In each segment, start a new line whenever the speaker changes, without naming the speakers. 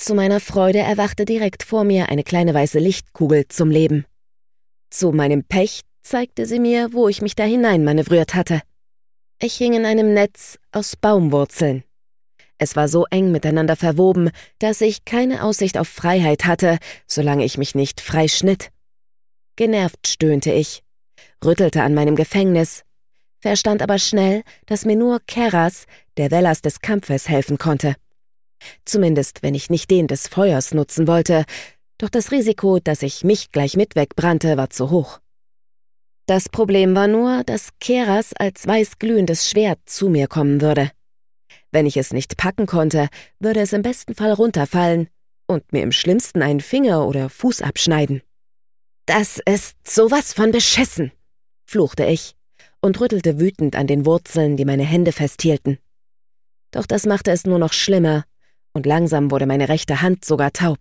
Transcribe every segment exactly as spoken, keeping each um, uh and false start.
Zu meiner Freude erwachte direkt vor mir eine kleine weiße Lichtkugel zum Leben. Zu meinem Pech zeigte sie mir, wo ich mich da hinein manövriert hatte. Ich hing in einem Netz aus Baumwurzeln. Es war so eng miteinander verwoben, dass ich keine Aussicht auf Freiheit hatte, solange ich mich nicht frei schnitt. Genervt stöhnte ich, rüttelte an meinem Gefängnis, verstand aber schnell, dass mir nur Keras, der Velas des Kampfes, helfen konnte. Zumindest, wenn ich nicht den des Feuers nutzen wollte, doch das Risiko, dass ich mich gleich mit wegbrannte, war zu hoch. Das Problem war nur, dass Keras als weißglühendes Schwert zu mir kommen würde. Wenn ich es nicht packen konnte, würde es im besten Fall runterfallen und mir im schlimmsten einen Finger oder Fuß abschneiden. »Das ist sowas von beschissen«, fluchte ich und rüttelte wütend an den Wurzeln, die meine Hände festhielten. Doch das machte es nur noch schlimmer, und langsam wurde meine rechte Hand sogar taub.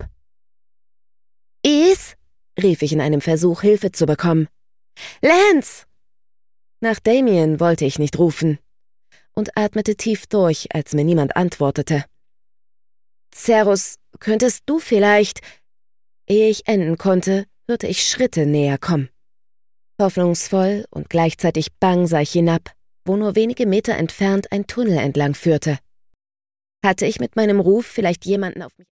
»Is«, rief ich in einem Versuch, Hilfe zu bekommen. »Lance!« Nach Damien wollte ich nicht rufen und atmete tief durch, als mir niemand antwortete. »Cerus, könntest du vielleicht...« Ehe ich enden konnte, hörte ich Schritte näher kommen. Hoffnungsvoll und gleichzeitig bang sah ich hinab, wo nur wenige Meter entfernt ein Tunnel entlang führte. Hatte ich mit meinem Ruf vielleicht jemanden auf mich